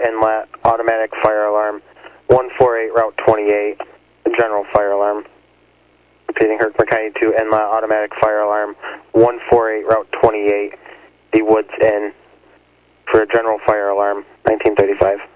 inlet, automatic fire alarm, 148 Route 28, general fire alarm. Repeating, Herkimer County 2 inlet, automatic fire alarm, 148 Route 28, the Woods Inn, for a general fire alarm, 1935.